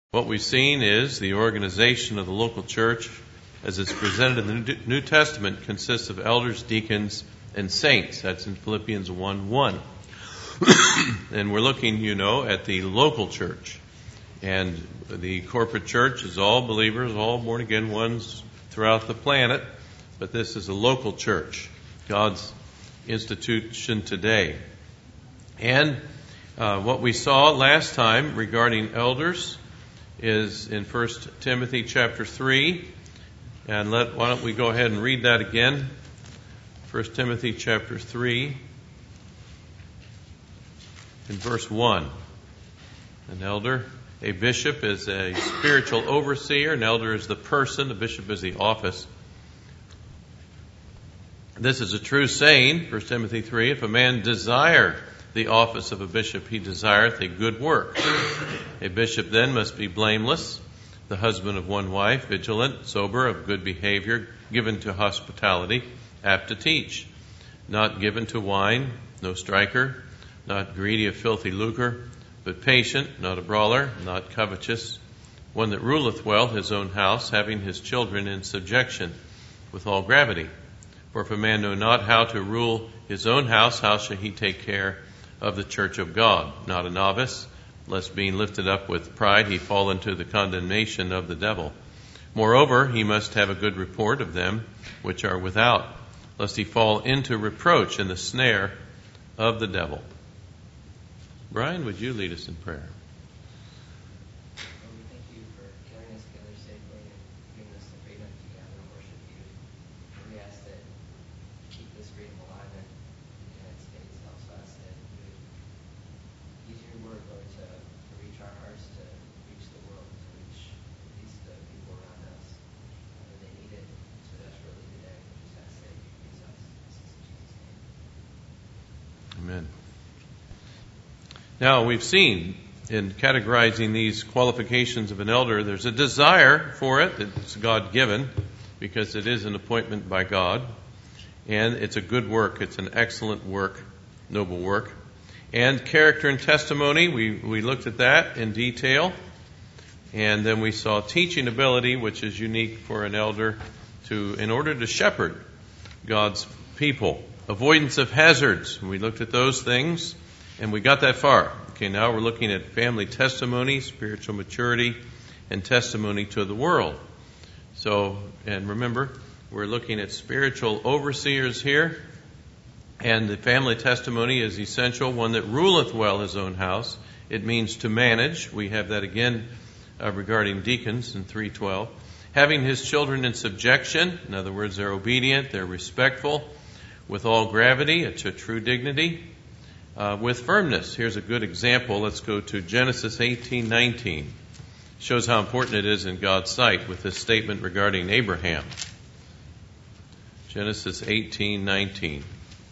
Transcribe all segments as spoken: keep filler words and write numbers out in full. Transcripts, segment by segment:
What we've seen is the organization of the local church, as it's presented in the New Testament, consists of elders, deacons, and saints. That's in Philippians one one. And we're looking, you know, at the local church. And the corporate church is all believers, all born-again ones throughout the planet. But this is a local church, God's institution today. And uh, what we saw last time regarding elders is in First Timothy chapter three. And let why don't we go ahead and read that again. First Timothy chapter three in verse one. An elder, a bishop is a spiritual overseer. An elder is the person. A bishop is the office. This is a true saying, First Timothy three, if a man desire the office of a bishop, he desireth a good work. A bishop then must be blameless, the husband of one wife, vigilant, sober, of good behavior, given to hospitality, apt to teach, not given to wine, no striker, not greedy of filthy lucre, but patient, not a brawler, not covetous, one that ruleth well his own house, having his children in subjection, with all gravity. For if a man know not how to rule his own house, how shall he take care of the church of God? Not a novice, lest being lifted up with pride he fall into the condemnation of the devil. Moreover, he must have a good report of them which are without, lest he fall into reproach in the snare of the devil. Brian, would you lead us in prayer? Amen. Now, we've seen in categorizing these qualifications of an elder, there's a desire for it. It's God-given because it is an appointment by God. And it's a good work. It's an excellent work, noble work. And character and testimony, we, we looked at that in detail. And then we saw teaching ability, which is unique for an elder to, in order to shepherd God's people. Avoidance of hazards. We looked at those things, and we got that far. Okay, now we're looking at family testimony, spiritual maturity, and testimony to the world. So, and remember, we're looking at spiritual overseers here, and the family testimony is essential, one that ruleth well his own house. It means to manage. We have that again uh, regarding deacons in three twelve. Having his children in subjection. In other words, they're obedient, they're respectful. With all gravity, it's a true dignity. Uh, with firmness. Here's a good example. Let's go to Genesis eighteen nineteen. Shows how important it is in God's sight with this statement regarding Abraham. Genesis eighteen nineteen.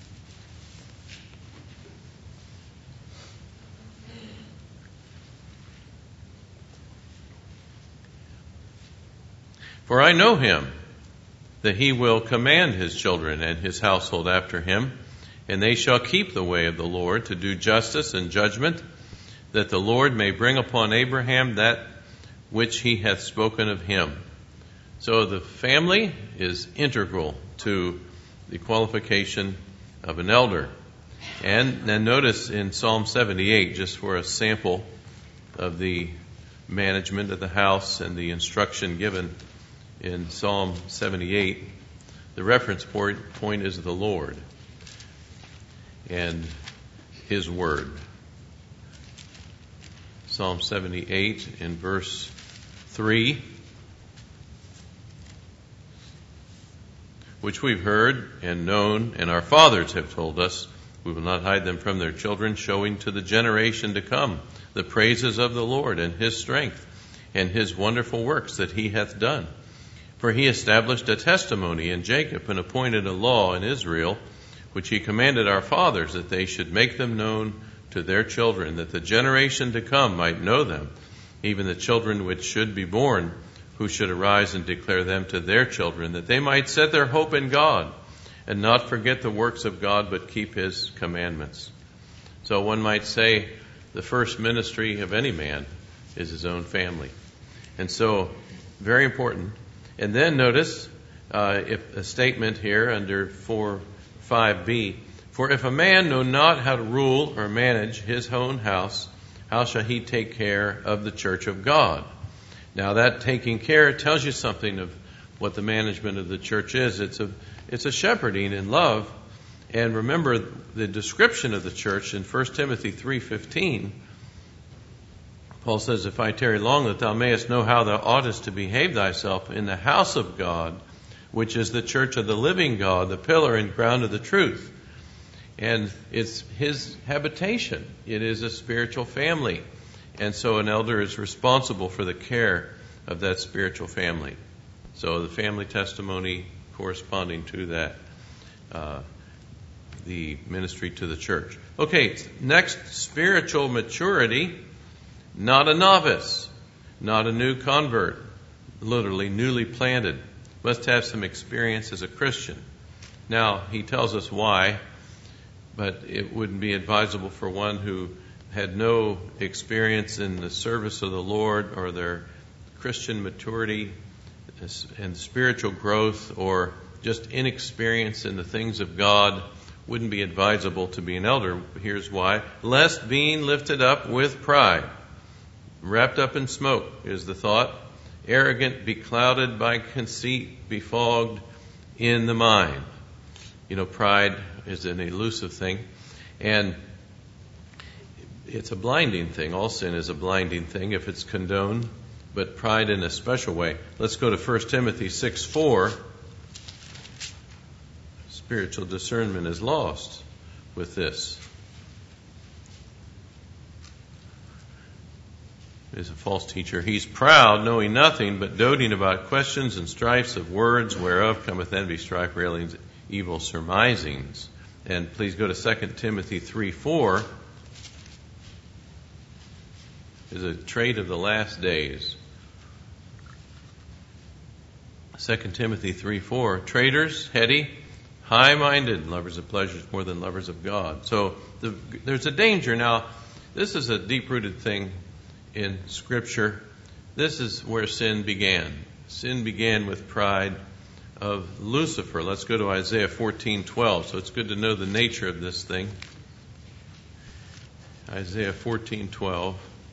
For I know him, that he will command his children and his household after him, and they shall keep the way of the Lord to do justice and judgment, that the Lord may bring upon Abraham that which he hath spoken of him. So the family is integral to the qualification of an elder. And then notice in Psalm seventy-eight, just for a sample of the management of the house and the instruction given in Psalm seventy-eight, the reference point, point is the Lord and His Word. Psalm seventy-eight in verse three, which we've heard and known, and our fathers have told us, we will not hide them from their children, showing to the generation to come the praises of the Lord and His strength and His wonderful works that He hath done. For he established a testimony in Jacob and appointed a law in Israel, which he commanded our fathers that they should make them known to their children, that the generation to come might know them, even the children which should be born, who should arise and declare them to their children, that they might set their hope in God and not forget the works of God, but keep His commandments. So one might say the first ministry of any man is his own family. And so, very important. And then notice uh, if a statement here under four five b, for if a man know not how to rule or manage his own house, how shall he take care of the church of God? Now that taking care tells you something of what the management of the church is. It's a it's a shepherding in love. And remember the description of the church in First Timothy three fifteen. Paul says, if I tarry long, that thou mayest know how thou oughtest to behave thyself in the house of God, which is the church of the living God, the pillar and ground of the truth. And it's his habitation. It is a spiritual family. And so an elder is responsible for the care of that spiritual family. So the family testimony corresponding to that, uh, the ministry to the church. Okay, next, spiritual maturity. Not a novice, not a new convert, literally newly planted. Must have some experience as a Christian. Now, he tells us why, but it wouldn't be advisable for one who had no experience in the service of the Lord or their Christian maturity and spiritual growth, or just inexperience in the things of God, wouldn't be advisable to be an elder. Here's why. Lest being lifted up with pride, wrapped up in smoke is the thought, arrogant, beclouded by conceit, befogged in the mind. You know, pride is an elusive thing, and it's a blinding thing. All sin is a blinding thing if it's condoned, but pride in a special way. Let's go to First Timothy six four. Spiritual discernment is lost with this. Is a false teacher. He's proud, knowing nothing, but doting about questions and strifes of words, whereof cometh envy, strife, railings, evil surmisings. And please go to Second Timothy three four. Is a trait of the last days. Second Timothy three four. Traitors, heady, high-minded, lovers of pleasures more than lovers of God. So the, there's a danger. Now, this is a deep-rooted thing in Scripture. This is where sin began. Sin began with pride of Lucifer. Let's go to Isaiah fourteen twelve. So it's good to know the nature of this thing. Isaiah fourteen twelve.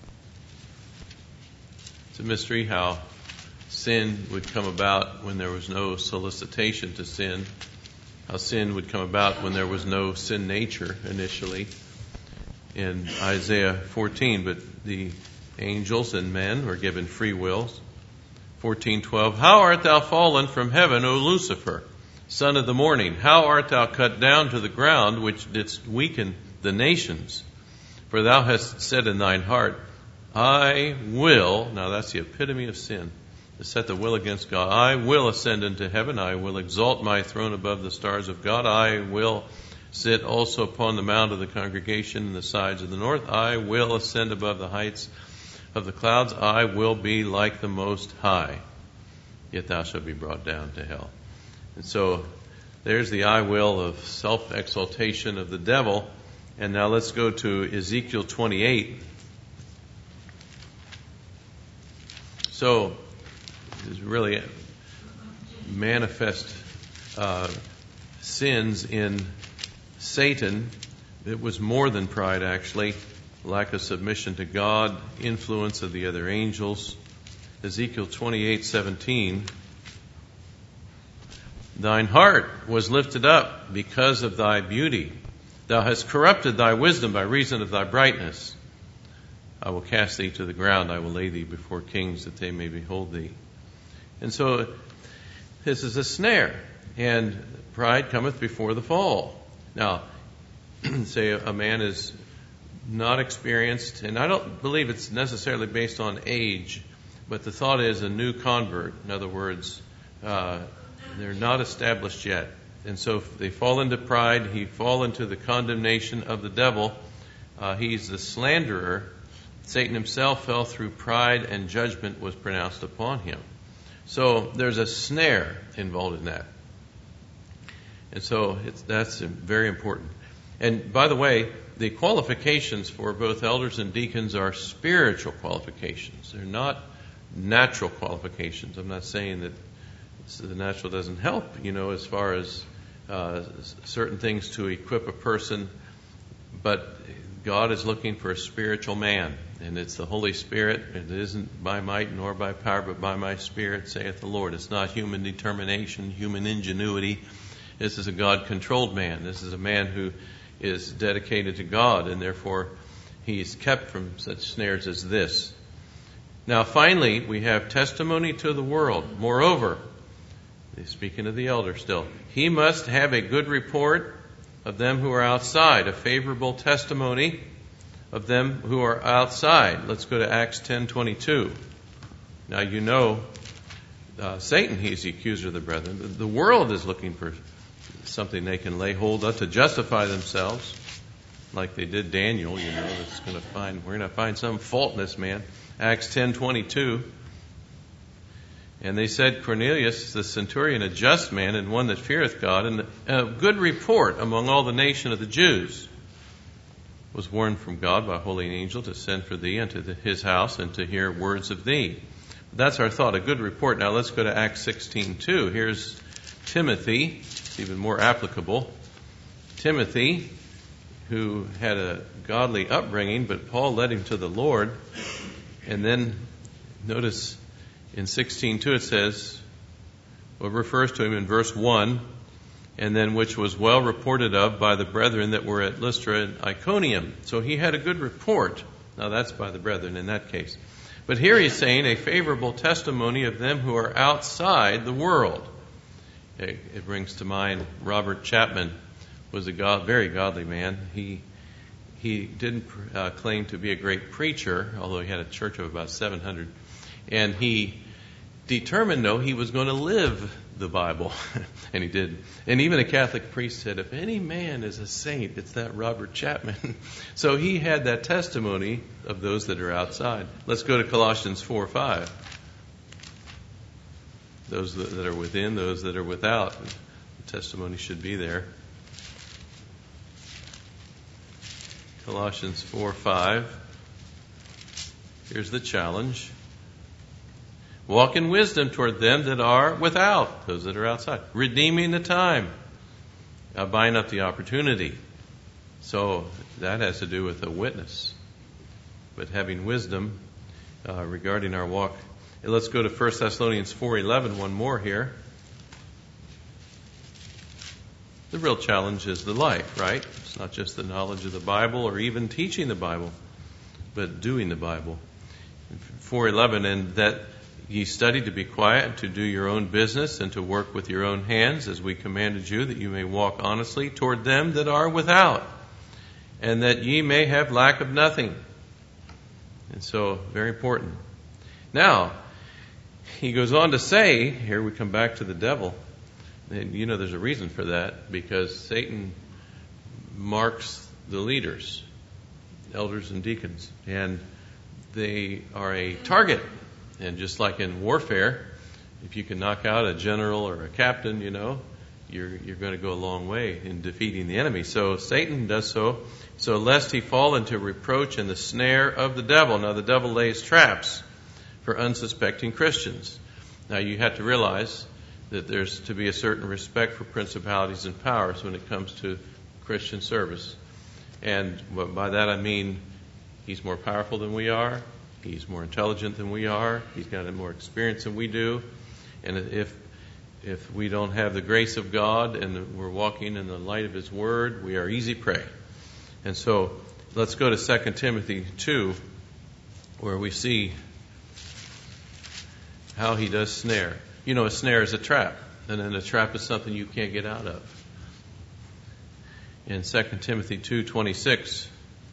It's a mystery how sin would come about when there was no solicitation to sin. How sin would come about when there was no sin nature initially in Isaiah fourteen. But the angels and men were given free wills. fourteen twelve. How art thou fallen from heaven, O Lucifer, son of the morning? How art thou cut down to the ground, which didst weaken the nations? For thou hast said in thine heart, I will, now that's the epitome of sin, to set the will against God. I will ascend into heaven. I will exalt my throne above the stars of God. I will sit also upon the mount of the congregation in the sides of the north. I will ascend above the heights of the clouds. I will be like the Most High. Yet thou shalt be brought down to hell. And so there's the I will of self-exaltation of the devil. And now let's go to Ezekiel twenty-eight. So there's really manifest uh, sins in Satan. It was more than pride, actually. Lack of submission to God, influence of the other angels. Ezekiel twenty-eight seventeen. Thine heart was lifted up because of thy beauty. Thou hast corrupted thy wisdom by reason of thy brightness. I will cast thee to the ground. I will lay thee before kings that they may behold thee. And so this is a snare. And pride cometh before the fall. Now, say a man is not experienced, and I don't believe it's necessarily based on age, but the thought is a new convert. In other words, uh, they're not established yet. And so if they fall into pride, he fall into the condemnation of the devil. Uh, he's the slanderer. Satan himself fell through pride, and judgment was pronounced upon him. So there's a snare involved in that. And so it's, that's very important. And by the way, the qualifications for both elders and deacons are spiritual qualifications. They're not natural qualifications. I'm not saying that the natural doesn't help, you know, as far as uh, certain things to equip a person, but God is looking for a spiritual man, and it's the Holy Spirit. It isn't by might nor by power, but by my Spirit, saith the Lord. It's not human determination, human ingenuity. This is a God-controlled man. This is a man who is dedicated to God, and therefore he is kept from such snares as this. Now, finally, we have testimony to the world. Moreover, speaking of the elder still, he must have a good report of them who are outside, a favorable testimony of them who are outside. Let's go to Acts ten twenty-two. Now, you know, uh, Satan, he's the accuser of the brethren. The world is looking for something they can lay hold of to justify themselves, like they did Daniel. You know, that's going to find we're going to find some fault in this man. Acts ten twenty-two. And they said, Cornelius, the centurion, a just man and one that feareth God, and a good report among all the nation of the Jews, was warned from God by a holy angel to send for thee unto the, his house and to hear words of thee. That's our thought, a good report. Now let's go to Acts sixteen two. Here's Timothy. It's even more applicable. Timothy, who had a godly upbringing, but Paul led him to the Lord. And then notice in sixteen two it says, well, it refers to him in verse one, and then which was well reported of by the brethren that were at Lystra and Iconium. So he had a good report. Now that's by the brethren in that case. But here he's saying a favorable testimony of them who are outside the world. It, it brings to mind Robert Chapman was a God, very godly man. He he didn't uh, claim to be a great preacher, although he had a church of about seven hundred. And he determined, though, he was going to live the Bible. And he did. And even a Catholic priest said, if any man is a saint, it's that Robert Chapman. So he had that testimony of those that are outside. Let's go to Colossians four five. Those that are within, those that are without. The testimony should be there. Colossians four five. Here's the challenge. Walk in wisdom toward them that are without, those that are outside, redeeming the time, uh, buying up the opportunity. So that has to do with a witness. But having wisdom uh, regarding our walk. And let's go to First Thessalonians four eleven, one more here. The real challenge is the life, right? It's not just the knowledge of the Bible or even teaching the Bible, but doing the Bible. four eleven, and that ye study to be quiet, and to do your own business, and to work with your own hands, as we commanded you, that you may walk honestly toward them that are without, and that ye may have lack of nothing. And so, very important. Now, he goes on to say, here we come back to the devil, and you know there's a reason for that, because Satan marks the leaders, elders and deacons, and they are a target. And just like in warfare, if you can knock out a general or a captain, you know, you're you're going to go a long way in defeating the enemy. So Satan does so, so lest he fall into reproach and the snare of the devil. Now the devil lays traps for unsuspecting Christians. Now you have to realize that there's to be a certain respect for principalities and powers when it comes to Christian service. And by that I mean he's more powerful than we are. He's more intelligent than we are. He's got more experience than we do. And if if we don't have the grace of God and we're walking in the light of His Word, we are easy prey. And so let's go to Second Timothy two, where we see how he does snare. You know, a snare is a trap, and then a trap is something you can't get out of. In Second Timothy two twenty-six,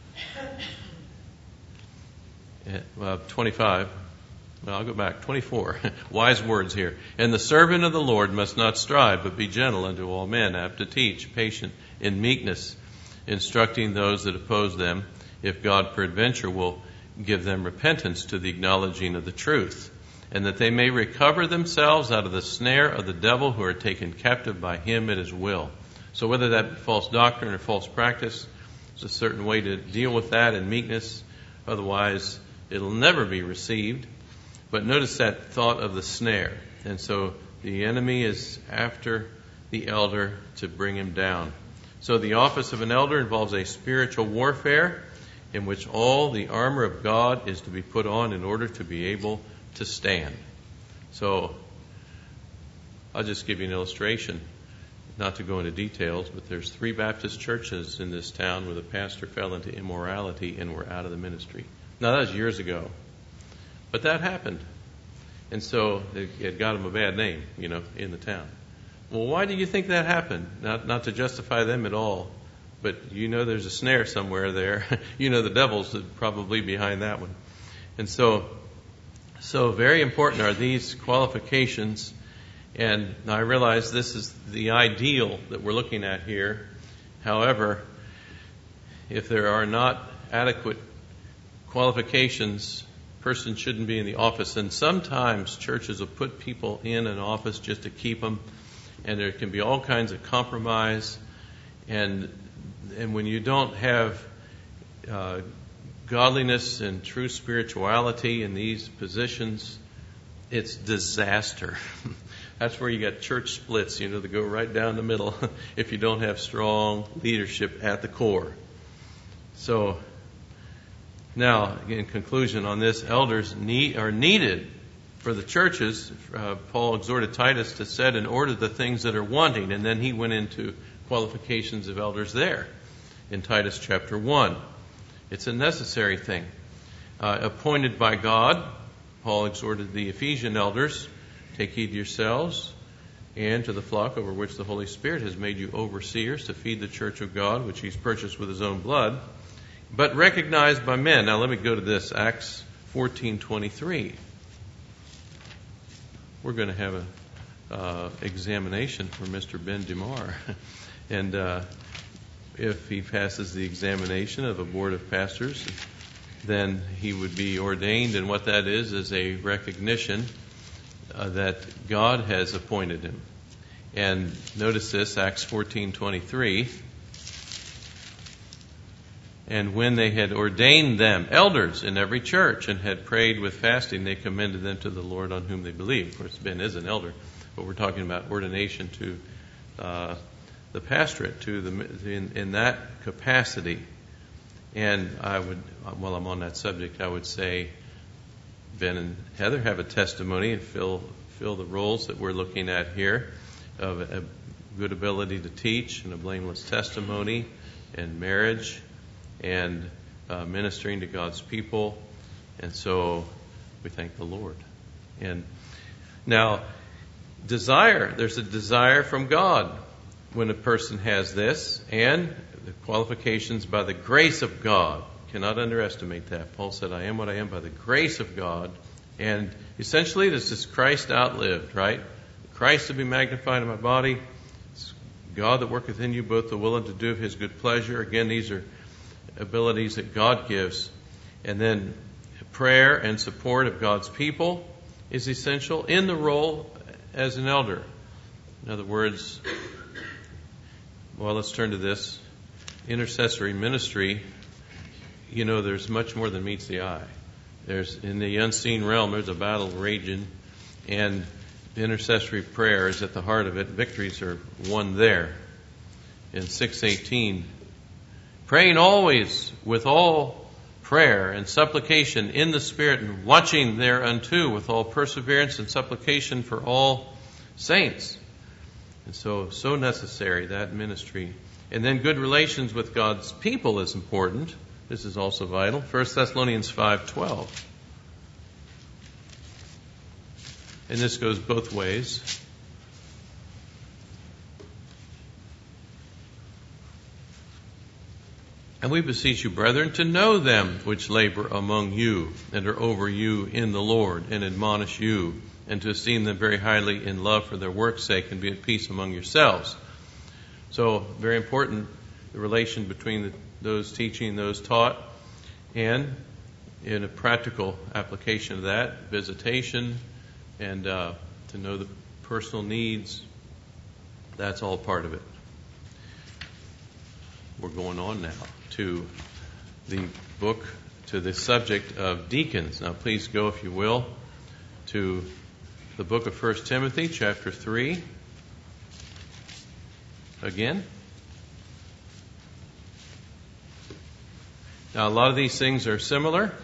well, twenty-five, well, I'll go back, twenty-four, wise words here. And the servant of the Lord must not strive, but be gentle unto all men, apt to teach, patient in meekness, instructing those that oppose them, if God peradventure will give them repentance to the acknowledging of the truth, and that they may recover themselves out of the snare of the devil, who are taken captive by him at his will. So whether that be false doctrine or false practice, there's a certain way to deal with that in meekness. Otherwise, it'll never be received. But notice that thought of the snare. And so the enemy is after the elder to bring him down. So the office of an elder involves a spiritual warfare in which all the armor of God is to be put on in order to be able to stand. So I'll just give you an illustration, not to go into details, but there's three Baptist churches in this town where the pastor fell into immorality and were out of the ministry. Now, that was years ago. But that happened. And so it, it got them a bad name, you know, in the town. Well, why do you think that happened? Not, not to justify them at all, but you know there's a snare somewhere there. You know the devil's probably behind that one. And so, so very important are these qualifications. And I realize this is the ideal that we're looking at here. However, if there are not adequate qualifications, a person shouldn't be in the office. And sometimes churches will put people in an office just to keep them, and there can be all kinds of compromise. And and when you don't have uh, godliness and true spirituality in these positions, it's disaster. That's where you got church splits, you know, that go right down the middle if you don't have strong leadership at the core. So, now, in conclusion on this, elders need, are needed for the churches. Uh, Paul exhorted Titus to set in order the things that are wanting, and then he went into qualifications of elders there in Titus chapter one. It's a necessary thing. Uh, appointed by God, Paul exhorted the Ephesian elders, take heed to yourselves and to the flock over which the Holy Spirit has made you overseers to feed the church of God, which he's purchased with his own blood, but recognized by men. Now let me go to this, Acts fourteen twenty-three. We're going to have an uh, examination for Mister Ben Demar. And uh, if he passes the examination of a board of pastors, then he would be ordained. And what that is, is a recognition uh, that God has appointed him. And notice this, Acts fourteen twenty-three. And when they had ordained them elders in every church and had prayed with fasting, they commended them to the Lord on whom they believed. Of course, Ben is an elder, but we're talking about ordination to uh, the pastorate, to the in, in that capacity. And I would, while I'm on that subject, I would say Ben and Heather have a testimony and fill fill the roles that we're looking at here of a good ability to teach and a blameless testimony and marriage and uh, ministering to God's people. And so we thank the Lord. And now, desire. There's a desire from God when a person has this, and the qualifications by the grace of God. Cannot underestimate that. Paul said, I am what I am by the grace of God. And essentially, this is Christ outlived, right? Christ to be magnified in my body. It's God that worketh in you both the will and to do of his good pleasure. Again, these are abilities that God gives. And then prayer and support of God's people is essential in the role as an elder. In other words, well, let's turn to this. Intercessory ministry, you know, there's much more than meets the eye. There's, in the unseen realm, there's a battle raging, and intercessory prayer is at the heart of it. Victories are won there. In six eighteen, praying always with all prayer and supplication in the Spirit, and watching thereunto with all perseverance and supplication for all saints. And so, so necessary, that ministry. And then good relations with God's people is important. This is also vital. First Thessalonians five twelve. And this goes both ways. And we beseech you, brethren, to know them which labor among you and are over you in the Lord, and admonish you, and to esteem them very highly in love for their work's sake, and be at peace among yourselves. So, very important, the relation between the, those teaching, those taught, and in a practical application of that, visitation, and uh, to know the personal needs. That's all part of it. We're going on now to the book, to the subject of deacons. Now, please go, if you will, to the book of First Timothy, chapter three. Again. Now, a lot of these things are similar.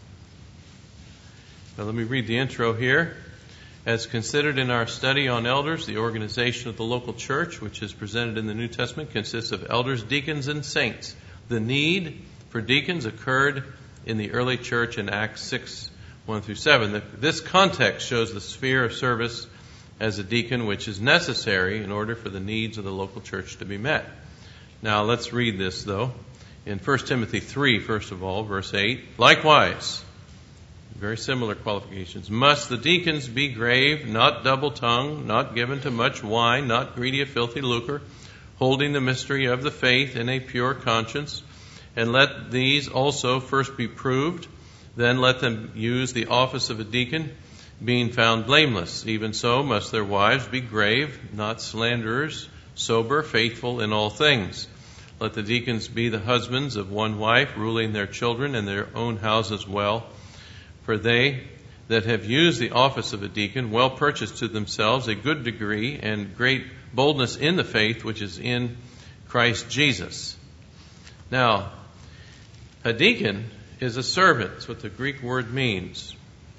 But let me read the intro here. As considered in our study on elders, the organization of the local church, which is presented in the New Testament, consists of elders, deacons, and saints. The need for deacons occurred in the early church in Acts six, one through seven. This context shows the sphere of service as a deacon, which is necessary in order for the needs of the local church to be met. Now, let's read this, though. In First Timothy three, first of all, verse eight, likewise, very similar qualifications. Must the deacons be grave, not double-tongued, not given to much wine, not greedy of filthy lucre, holding the mystery of the faith in a pure conscience, and let these also first be proved, then let them use the office of a deacon, being found blameless. Even so must their wives be grave, not slanderers, sober, faithful in all things. Let the deacons be the husbands of one wife, ruling their children and their own houses well. For they that have used the office of a deacon well purchase to themselves a good degree and great boldness in the faith which is in Christ Jesus. Now, a deacon is a servant. That's what the Greek word means.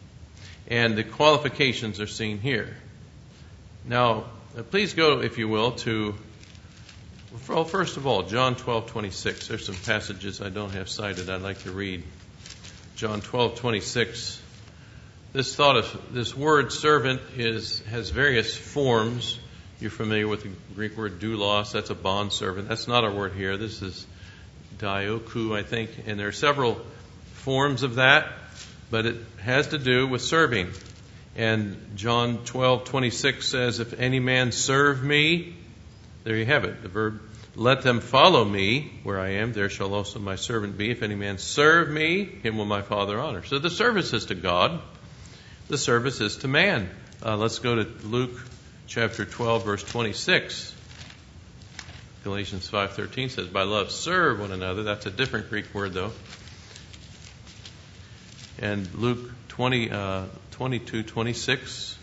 And the qualifications are seen here. Now, please go, if you will, to, well, first of all, John twelve twenty-six. There's some passages I don't have cited I'd like to read. John twelve twenty-six. This thought of this word servant is has various forms. You're familiar with the Greek word doulos. That's a bond servant. That's not our word here. This is dioku, I think. And there are several forms of that, but it has to do with serving. And John twelve twenty-six says, if any man serve me, there you have it, the verb, let them follow me, where I am, there shall also my servant be. If any man serve me, him will my Father honor. So the service is to God. The service is to man. Uh, let's go to Luke chapter twelve, verse twenty-six. Galatians five thirteen says, by love serve one another. That's a different Greek word, though. And Luke twenty, uh, twenty-two twenty-six.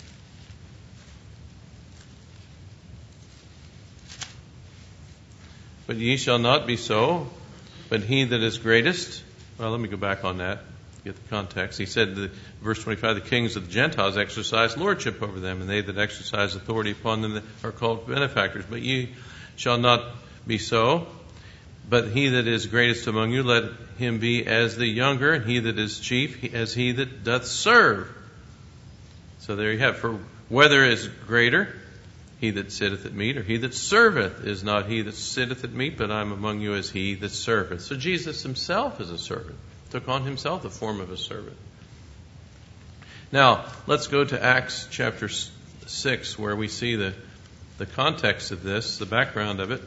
But ye shall not be so, but he that is greatest. Well, let me go back on that, get the context. He said, the, verse twenty-five, the kings of the Gentiles exercise lordship over them, and they that exercise authority upon them are called benefactors. But ye shall not be so, but he that is greatest among you, let him be as the younger, and he that is chief as he that doth serve. So there you have, for whether is greater, he that sitteth at meat, or he that serveth, is not he that sitteth at meat, but I am among you as he that serveth. So Jesus himself is a servant, took on himself the form of a servant. Now, let's go to Acts chapter six, where we see the, the context of this, the background of it.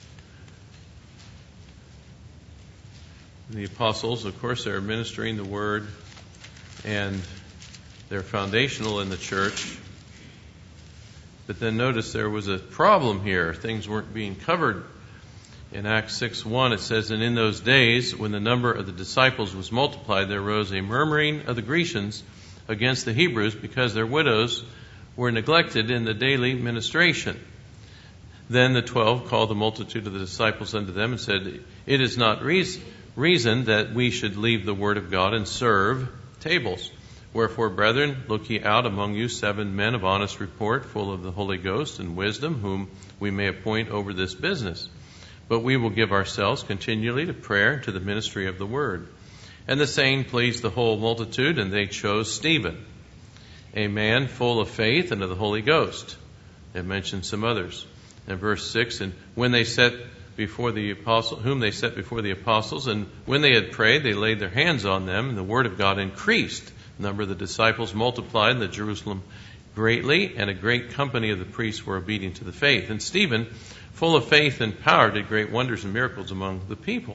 The apostles, of course, they're ministering the word, and they're foundational in the church. But then notice there was a problem here. Things weren't being covered. In Acts six one, it says, and in those days, when the number of the disciples was multiplied, there arose a murmuring of the Grecians against the Hebrews, because their widows were neglected in the daily ministration. Then the twelve called the multitude of the disciples unto them and said, it is not reason, reason that we should leave the word of God and serve tables. Wherefore, brethren, look ye out among you seven men of honest report, full of the Holy Ghost and wisdom, whom we may appoint over this business. But we will give ourselves continually to prayer and to the ministry of the word. And the saying pleased the whole multitude, and they chose Stephen, a man full of faith and of the Holy Ghost. They mentioned some others. In verse six, and when they set before the apostles, whom they set before the apostles, and when they had prayed, they laid their hands on them, and the word of God increased. The number of the disciples multiplied in the Jerusalem greatly, and a great company of the priests were obedient to the faith. And Stephen, full of faith and power, did great wonders and miracles among the people.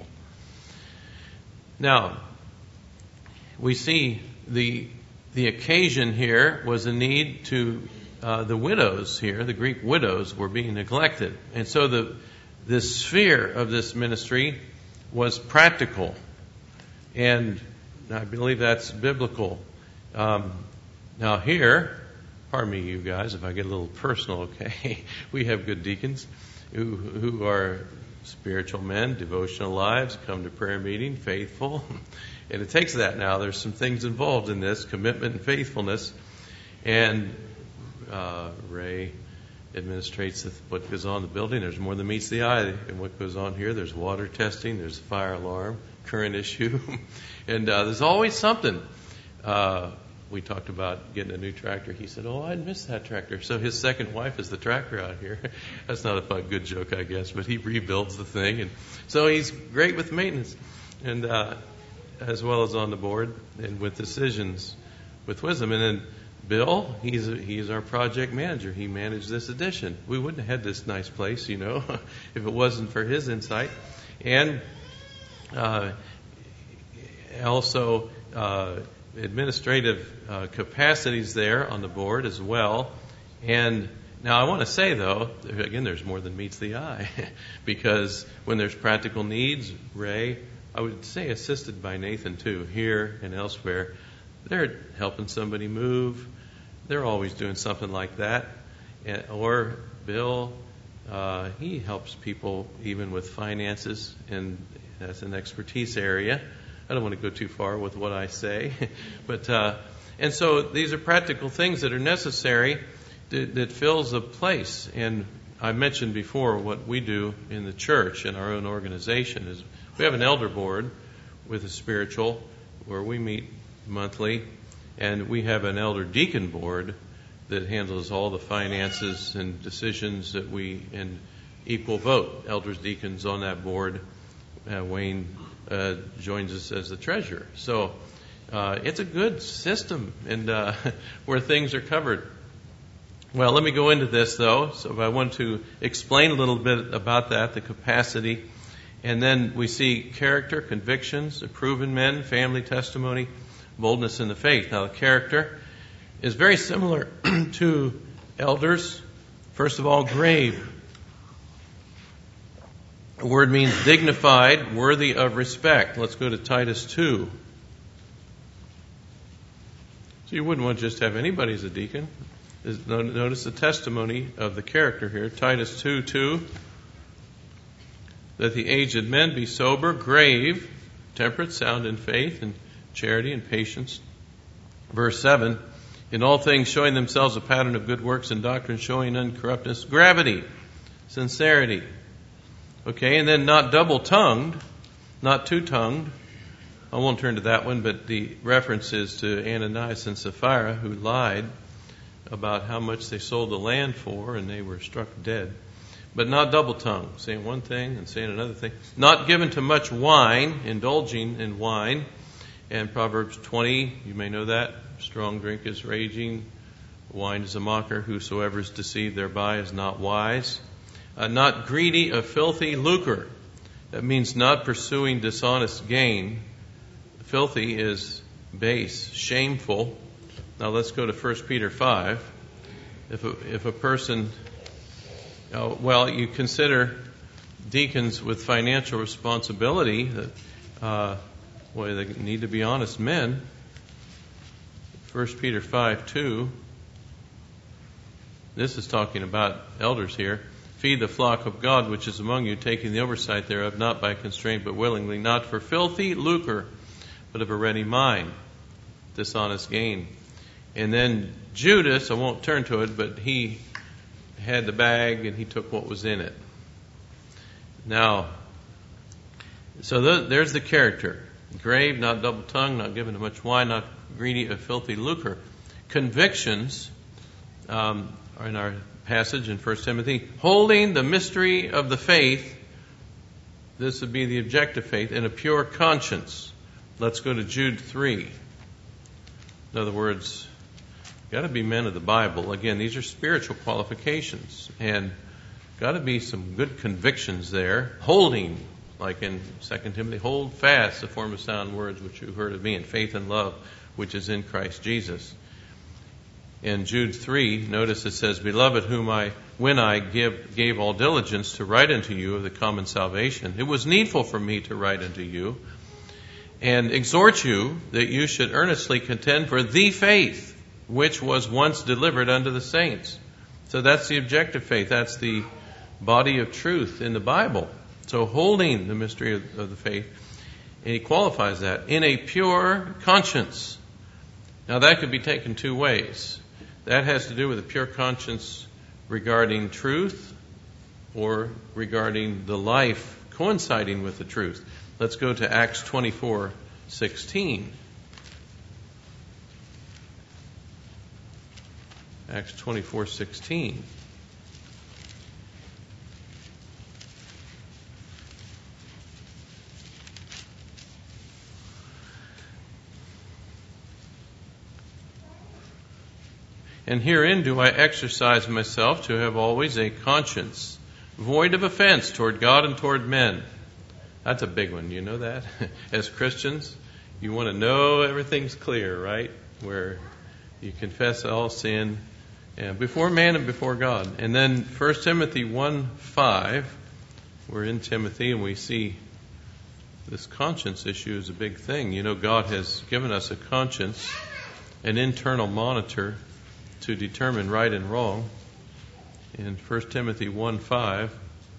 Now, we see the the occasion here was a need to, uh, the widows here, the Greek widows, were being neglected. And so the the sphere of this ministry was practical. And I believe that's biblical. Um, Now here, pardon me, you guys, if I get a little personal, okay? We have good deacons who who are spiritual men, devotional lives, come to prayer meeting, faithful. And it takes that now. There's some things involved in this, commitment and faithfulness. And uh, Ray administrates what goes on in the building. There's more than meets the eye in what goes on here. There's water testing, there's fire alarm, current issue. and uh, there's always something. Uh, we talked about getting a new tractor. He said, oh, I'd miss that tractor. So his second wife is the tractor out here. That's not a fun, good joke, I guess, but he rebuilds the thing. And so he's great with maintenance, and uh, as well as on the board and with decisions with wisdom. And then Bill, he's a, he's our project manager. He managed this edition. We wouldn't have had this nice place, you know, if it wasn't for his insight. And uh, also uh, administrative uh, capacities there on the board as well. And now I want to say, though, again, there's more than meets the eye. Because when there's practical needs, Ray, I would say assisted by Nathan, too, here and elsewhere, they're helping somebody move. They're always doing something like that. And, or Bill, uh, he helps people even with finances, and that's an expertise area. I don't want to go too far with what I say. but uh, and so these are practical things that are necessary that, that fills a place. And I mentioned before what we do in the church, in our own organization, is we have an elder board with a spiritual where we meet monthly. And we have an elder deacon board that handles all the finances and decisions that we, in equal vote, elders, deacons on that board. Uh, Wayne uh, joins us as the treasurer. So uh, it's a good system, and uh, where things are covered. Well, let me go into this, though. So I want to explain a little bit about that, the capacity. And then we see character, convictions, proven men, family testimony, boldness in the faith. Now, the character is very similar to elders. First of all, grave. The word means dignified, worthy of respect. Let's go to Titus two. So you wouldn't want to just have anybody as a deacon. Notice the testimony of the character here. Titus two two. That the aged men be sober, grave, temperate, sound in faith, and charity and patience. Verse seven, in all things showing themselves a pattern of good works and doctrine, showing uncorruptness, gravity, sincerity. Okay, and then not double-tongued, not two-tongued. I won't turn to that one, but the reference is to Ananias and Sapphira, who lied about how much they sold the land for, and they were struck dead. But not double-tongued, saying one thing and saying another thing. Not given to much wine, indulging in wine. And Proverbs twenty, you may know that. Strong drink is raging. Wine is a mocker. Whosoever is deceived thereby is not wise. Uh, not greedy of filthy lucre. That means not pursuing dishonest gain. Filthy is base, shameful. Now let's go to First Peter five. If a, if a person, uh, well, you consider deacons with financial responsibility that, uh, Boy, they need to be honest men. First Peter five two. This is talking about elders here. Feed the flock of God which is among you, taking the oversight thereof, not by constraint but willingly, not for filthy lucre, but of a ready mind, dishonest gain. And then Judas, I won't turn to it, but he had the bag and he took what was in it. Now, so th- there's the character. Grave, not double-tongued, not given to much wine, not greedy of filthy lucre. Convictions um, are in our passage in First Timothy. Holding the mystery of the faith, this would be the objective faith, in a pure conscience. Let's go to Jude three. In other words, got to be men of the Bible. Again, these are spiritual qualifications, and got to be some good convictions there. Holding, like in Second Timothy, hold fast the form of sound words which you heard of me, in faith and love which is in Christ Jesus. In Jude three, notice it says, Beloved, whom I, when I give, gave all diligence to write unto you of the common salvation, it was needful for me to write unto you, and exhort you that you should earnestly contend for the faith which was once delivered unto the saints. So that's the objective faith. That's the body of truth in the Bible. So holding the mystery of, of the faith, and he qualifies that, in a pure conscience. Now that could be taken two ways. That has to do with a pure conscience regarding truth or regarding the life coinciding with the truth. Let's go to Acts twenty-four sixteen. Acts twenty-four sixteen. And herein do I exercise myself to have always a conscience void of offense toward God and toward men. That's a big one. You know that? As Christians, you want to know everything's clear, right? Where you confess all sin and before man and before God. And then First Timothy one five, we're in Timothy and we see this conscience issue is a big thing. You know, God has given us a conscience, an internal monitor to determine right and wrong. In First Timothy one five,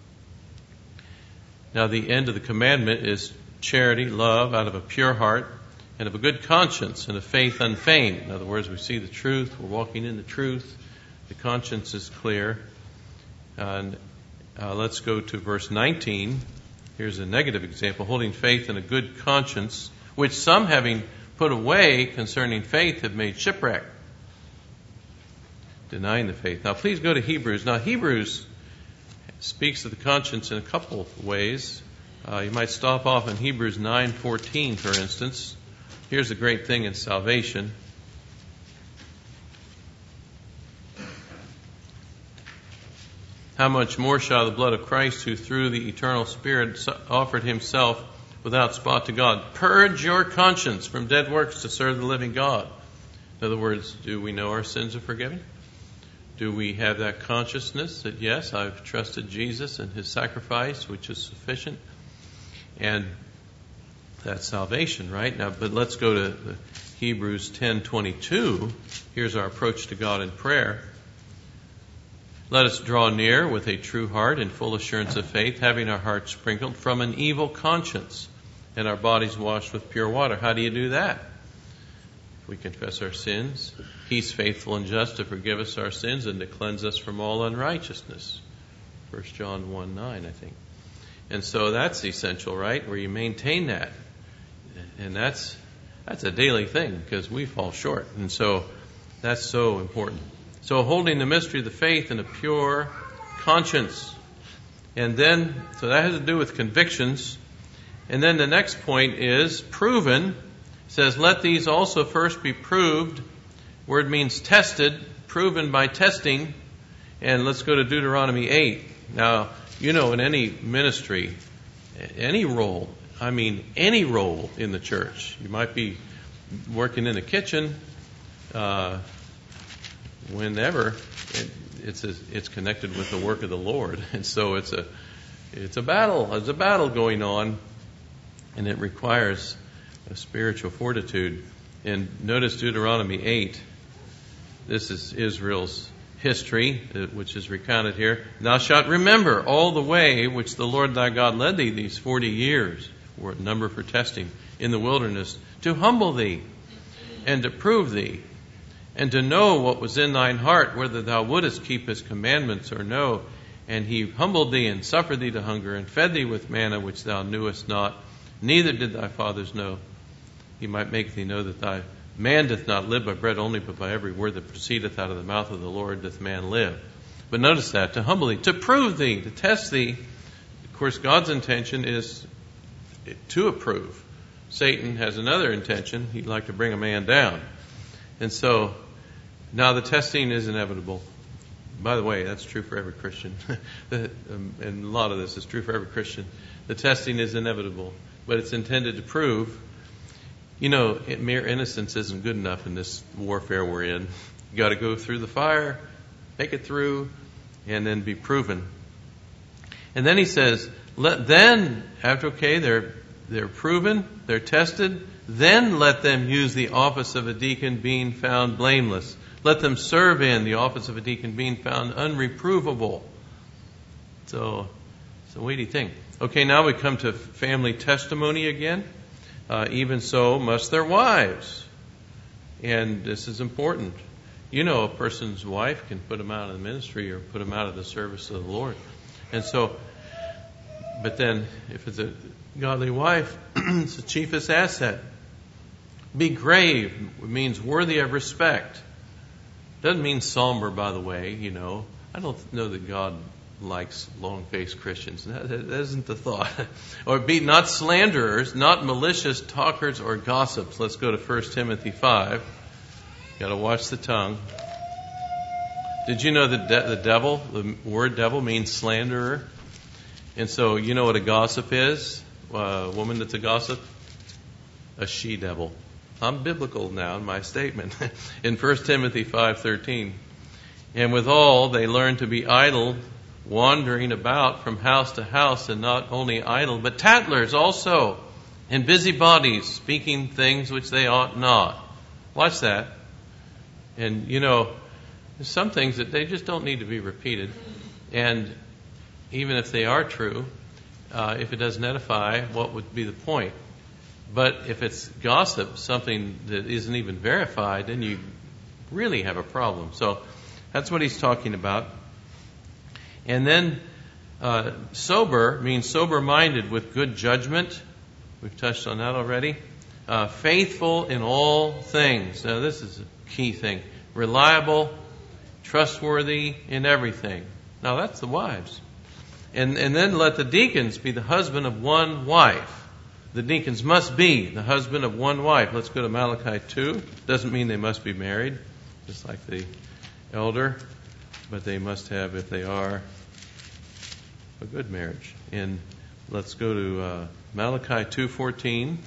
now the end of the commandment is charity, love, out of a pure heart, and of a good conscience, and of faith unfeigned. In other words, we see the truth, we're walking in the truth, the conscience is clear. And uh, let's go to verse nineteen. Here's a negative example, holding faith and a good conscience, which some having put away concerning faith have made shipwreck, denying the faith. Now please go to Hebrews. Now Hebrews speaks of the conscience in a couple of ways. Uh, you might stop off in Hebrews nine fourteen, for instance. Here's the great thing in salvation. How much more shall the blood of Christ, who through the eternal Spirit offered himself without spot to God, purge your conscience from dead works to serve the living God? In other words, do we know our sins are forgiven? Do we have that consciousness that, yes, I've trusted Jesus and his sacrifice, which is sufficient? And that's salvation, right? Now, but let's go to the Hebrews ten twenty-two. Here's our approach to God in prayer. Let us draw near with a true heart and full assurance of faith, having our hearts sprinkled from an evil conscience and our bodies washed with pure water. How do you do that? We confess our sins. He's faithful and just to forgive us our sins and to cleanse us from all unrighteousness. First John one nine, I think. And so that's essential, right? Where you maintain that. And that's that's a daily thing because we fall short. And so that's so important. So holding the mystery of the faith in a pure conscience. And then, so that has to do with convictions. And then the next point is proven. It says, let these also first be proved. Word means tested, proven by testing. And let's go to Deuteronomy eight. Now, you know, in any ministry, any role, I mean any role in the church, you might be working in a kitchen, uh, whenever, it, it's a, it's connected with the work of the Lord. And so it's a it's a battle. There's a battle going on, and it requires a spiritual fortitude. And notice Deuteronomy eight. This is Israel's history, which is recounted here. Thou shalt remember all the way which the Lord thy God led thee these forty years, or number for testing, in the wilderness, to humble thee and to prove thee, and to know what was in thine heart, whether thou wouldest keep his commandments or no. And he humbled thee and suffered thee to hunger, and fed thee with manna which thou knewest not, neither did thy fathers know. He might make thee know that thy man doth not live by bread only, but by every word that proceedeth out of the mouth of the Lord doth man live. But notice that, to humble thee, to prove thee, to test thee. Of course, God's intention is to approve. Satan has another intention. He'd like to bring a man down. And so, now the testing is inevitable. By the way, that's true for every Christian. And a lot of this is true for every Christian. The testing is inevitable, but it's intended to prove. You know, mere innocence isn't good enough in this warfare we're in. You got to go through the fire, make it through, and then be proven. And then he says, let then, after, okay, they're they're proven, they're tested, then let them use the office of a deacon being found blameless. Let them serve in the office of a deacon being found unreprovable. So, it's a weighty thing. Okay, now we come to family testimony again. Uh, even so must their wives. And this is important. You know, a person's wife can put them out of the ministry or put them out of the service of the Lord. And so, but then if it's a godly wife, it's the chiefest asset. Be grave means worthy of respect. Doesn't mean somber, by the way, you know. I don't know that God likes long-faced Christians. That, that isn't the thought. Or be not slanderers, not malicious talkers or gossips. Let's go to First Timothy five. Got to watch the tongue. Did you know that de- the devil, the word devil means slanderer? And so you know what a gossip is? Uh, a woman that's a gossip? A she-devil. I'm biblical now in my statement. In First Timothy five thirteen. And withal they learn to be idle, wandering about from house to house, and not only idle, but tattlers also, and busybodies, speaking things which they ought not. Watch that. And, you know, there's some things that they just don't need to be repeated. And even if they are true, uh, if it doesn't edify, what would be the point? But if it's gossip, something that isn't even verified, then you really have a problem. So that's what he's talking about. And then uh, sober means sober-minded with good judgment. We've touched on that already. Uh, faithful in all things. Now this is a key thing. Reliable, trustworthy in everything. Now that's the wives. And, and then let the deacons be the husband of one wife. The deacons must be the husband of one wife. Let's go to Malachi two. Doesn't mean they must be married, just like the elder, but they must have, if they are, a good marriage. And let's go to uh, Malachi two fourteen.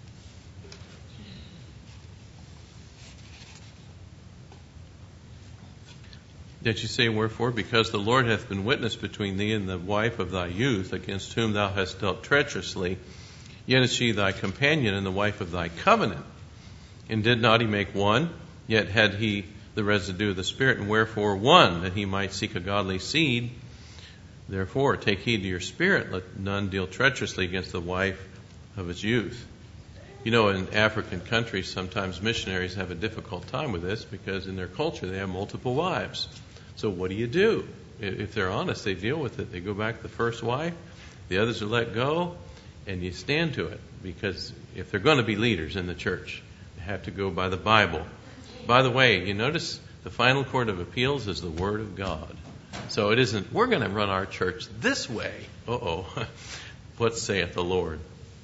That you say, wherefore? Because the Lord hath been witness between thee and the wife of thy youth, against whom thou hast dealt treacherously. Yet is she thy companion and the wife of thy covenant. And did not he make one? Yet had he the residue of the Spirit, and wherefore one, that he might seek a godly seed. Therefore take heed to your spirit, let none deal treacherously against the wife of his youth. You know, in African countries, sometimes missionaries have a difficult time with this because in their culture they have multiple wives. So what do you do? If they're honest, they deal with it. They go back to the first wife, the others are let go, and you stand to it. Because if they're going to be leaders in the church, they have to go by the Bible. By the way, you notice the final court of appeals is the Word of God. So it isn't, we're going to run our church this way. Uh-oh. What saith the Lord?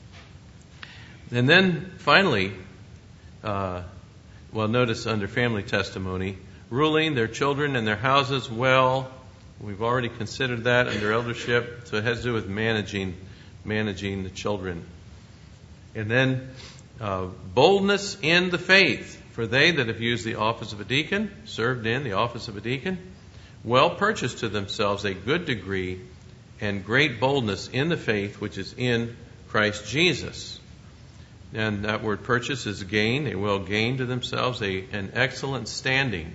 And then finally, uh, well, notice under family testimony, ruling their children and their houses well. We've already considered that under eldership. So it has to do with managing, managing the children. And then uh, boldness in the faith. For they that have used the office of a deacon, served in the office of a deacon, well purchased to themselves a good degree and great boldness in the faith which is in Christ Jesus. And that word purchase is gain. They will gain to themselves a, an excellent standing.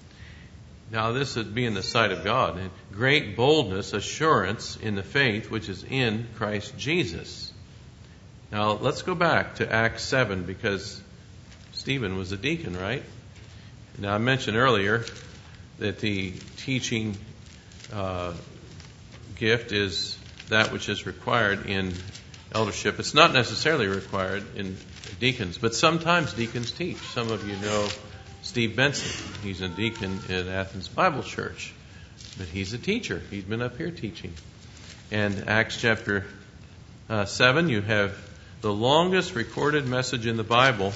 Now this would be in the sight of God. And great boldness, assurance in the faith which is in Christ Jesus. Now let's go back to Acts seven because Stephen was a deacon, right? Now I mentioned earlier that the teaching uh, gift is that which is required in eldership. It's not necessarily required in deacons, but sometimes deacons teach. Some of you know Steve Benson. He's a deacon at Athens Bible Church, but he's a teacher. He's been up here teaching. And Acts chapter uh, seven, you have the longest recorded message in the Bible,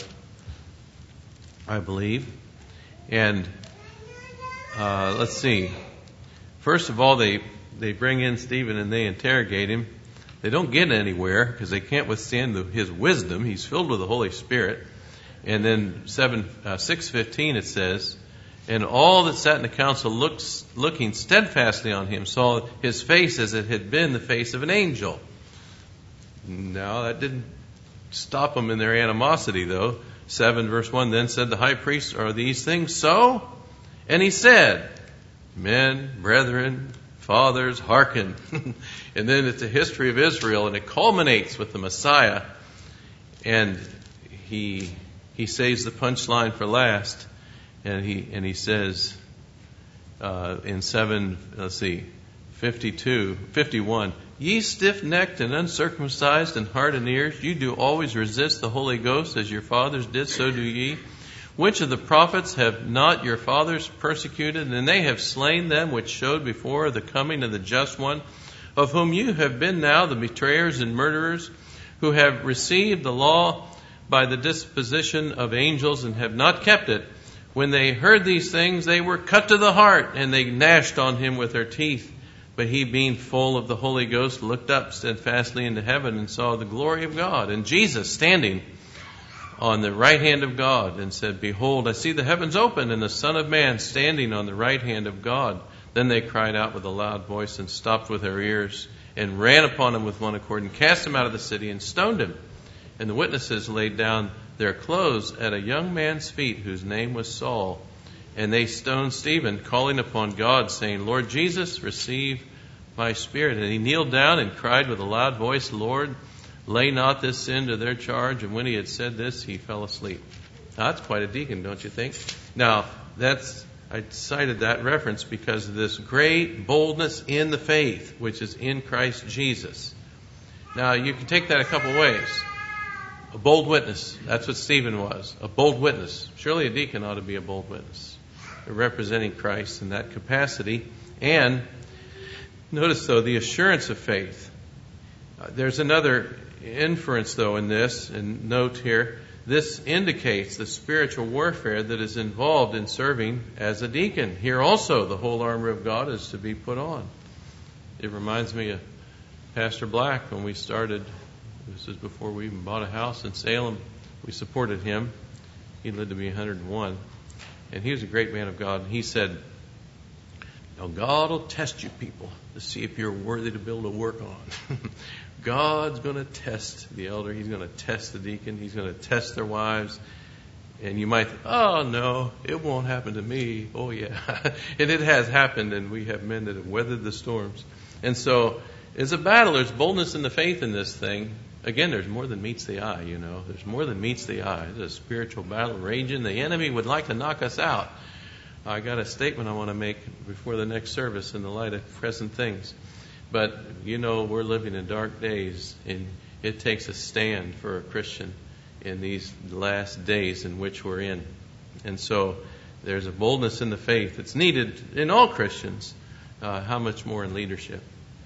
I believe. And uh, let's see. First of all, they, they bring in Stephen and they interrogate him. They don't get anywhere because they can't withstand the, his wisdom. He's filled with the Holy Spirit. And then seven, uh, six fifteen it says, and all that sat in the council looks, looking steadfastly on him saw his face as it had been the face of an angel. No, that didn't stop them in their animosity, though. seven verse one, then said the high priest, are these things so? And he said, men, brethren, fathers, hearken. And then it's a history of Israel, and it culminates with the Messiah. And he he saves the punchline for last, and he and he says uh, in seven, let's see, fifty-two, fifty-one, ye stiff-necked and uncircumcised in heart and ears, you do always resist the Holy Ghost, as your fathers did, so do ye. Which of the prophets have not your fathers persecuted? And they have slain them which showed before the coming of the just one, of whom you have been now the betrayers and murderers, who have received the law by the disposition of angels and have not kept it. When they heard these things, they were cut to the heart, and they gnashed on him with their teeth. But he, being full of the Holy Ghost, looked up steadfastly into heaven and saw the glory of God, and Jesus standing on the right hand of God, and said, behold, I see the heavens open, and the Son of Man standing on the right hand of God. Then they cried out with a loud voice, and stopped with their ears, and ran upon him with one accord, and cast him out of the city, and stoned him. And the witnesses laid down their clothes at a young man's feet, whose name was Saul. And they stoned Stephen, calling upon God, saying, Lord Jesus, receive my spirit. And he kneeled down and cried with a loud voice, Lord, lay not this sin to their charge. And when he had said this, he fell asleep. Now, that's quite a deacon, don't you think? Now, that's I cited that reference because of this great boldness in the faith, which is in Christ Jesus. Now, you can take that a couple ways. A bold witness. That's what Stephen was. A bold witness. Surely a deacon ought to be a bold witness, representing Christ in that capacity. And notice, though, the assurance of faith. Uh, there's another inference, though, in this, and note here, this indicates the spiritual warfare that is involved in serving as a deacon. Here also, the whole armor of God is to be put on. It reminds me of Pastor Black when we started. This is before we even bought a house in Salem. We supported him. He lived to be one hundred one. And he was a great man of God. And he said, now God will test you people to see if you're worthy to build a work on. God's going to test the elder. He's going to test the deacon. He's going to test their wives. And you might think, oh, no, it won't happen to me. Oh, yeah. And it has happened, and we have men that have weathered the storms. And so it's a battle. There's boldness in the faith in this thing. Again, there's more than meets the eye, you know. There's more than meets the eye. It's a spiritual battle raging. The enemy would like to knock us out. I got a statement I want to make before the next service in the light of present things. But, you know, we're living in dark days, and it takes a stand for a Christian in these last days in which we're in. And so there's a boldness in the faith that's needed in all Christians. Uh, how much more in leadership?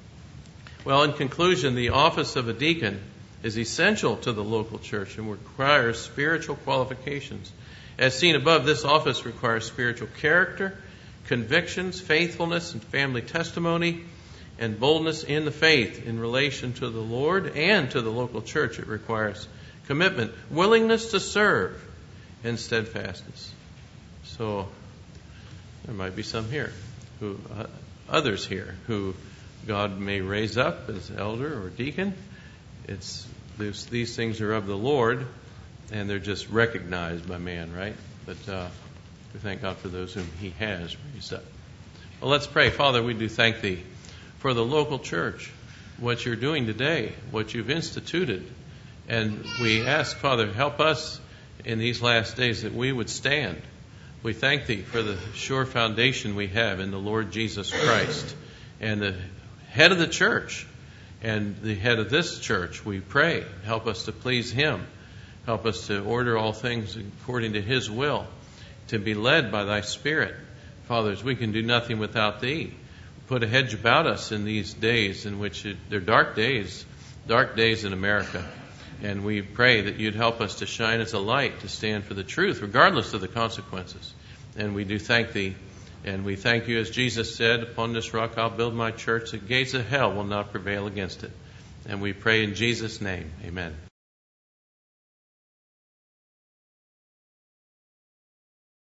Well, in conclusion, the office of a deacon is essential to the local church and requires spiritual qualifications. As seen above, this office requires spiritual character, convictions, faithfulness, and family testimony, and boldness in the faith in relation to the Lord and to the local church. It requires commitment, willingness to serve, and steadfastness. So there might be some here, who uh, others here, who God may raise up as elder or deacon. It's these, these things are of the Lord, and they're just recognized by man, right? But uh, we thank God for those whom He has raised up. Well, let's pray. Father, we do thank Thee for the local church, what You're doing today, what You've instituted. And we ask, Father, help us in these last days that we would stand. We thank Thee for the sure foundation we have in the Lord Jesus Christ and the head of the church and the head of this church. We pray, help us to please Him. Help us to order all things according to His will, to be led by Thy Spirit. Fathers, we can do nothing without Thee. Put a hedge about us in these days in which it, they're dark days, dark days in America. And we pray that You'd help us to shine as a light, to stand for the truth, regardless of the consequences. And we do thank Thee. And we thank You, as Jesus said, upon this rock I'll build my church. The gates of hell will not prevail against it. And we pray in Jesus' name. Amen.